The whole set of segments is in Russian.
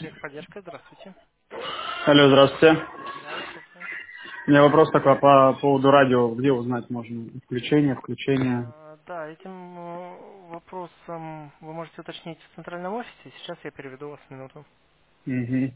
Техподдержка, здравствуйте. Алло, здравствуйте. Да, вас слушаю. У меня вопрос такой по поводу радио. Где узнать можно? Включение, включение. Да, этим вопросом вы можете уточнить в центральном офисе. Сейчас я переведу вас в минуту. Угу.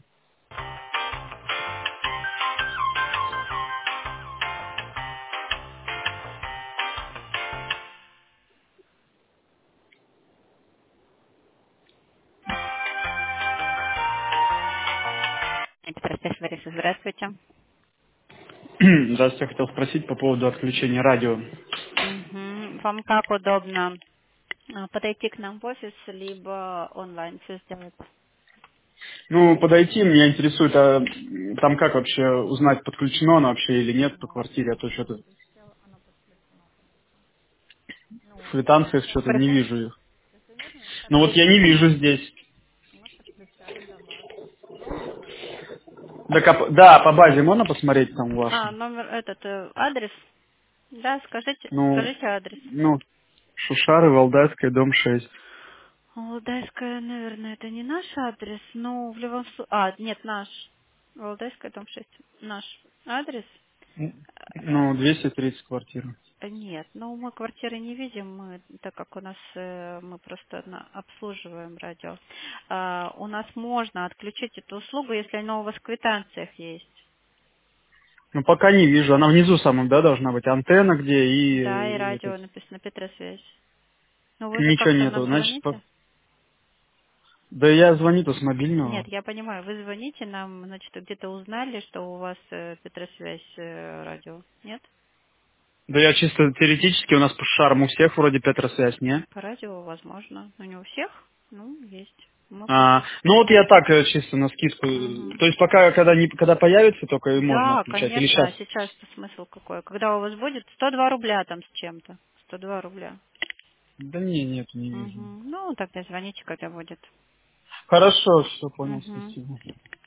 Петр Борисович, здравствуйте. Здравствуйте, я хотел спросить по поводу отключения радио. Мгм. Вам как удобно подойти к нам в офис, либо онлайн все сделать? Ну, подойти меня интересует, а там как вообще узнать, подключено оно вообще или нет по квартире, а то что-то в Ну, квитанциях что-то не просто вижу их. все верно, Ну вот я не вижу подключено. здесь. Мы подключаем до вас. Номер? Да, по базе можно посмотреть там вашу? Номер этот, адрес? Да, Ну, скажите адрес. ну, Шушары, Валдайская, дом 6. Валдайская, наверное, это не наш адрес, но в любом случае... нет, наш. Валдайская, дом 6. Наш адрес. Ну, 230 квартира. Нет, ну мы квартиры не видим, так как у нас мы просто обслуживаем радио. У нас можно отключить эту услугу, если она у вас в квитанциях есть. Ну, пока не вижу. Она внизу самом, да, должна быть антенна где Да, и и этот. радио написано Петросвязь. Ну вы же Ничего как-то нету. нам Значит, звоните? да я звоню-то с Нет, мобильного. я понимаю, вы звоните нам, значит, где-то узнали, что у вас Петросвязь радио. Нет? Да я чисто теоретически, у нас по шарм у всех вроде Петросвязь, не? По радио возможно, но не у всех. Ну, есть. Мы Ну вот я так чисто на скидку. Мгм. То есть пока, когда появится, только и можно Да, отключать. Или конечно. сейчас? А сейчас-то смысл какой? Когда у вас будет 102 рубля там с чем-то. 102 рубля. Да не, нет, не вижу. Мгм. Ну, тогда звоните, когда будет. Хорошо, все понял, Мгм. спасибо.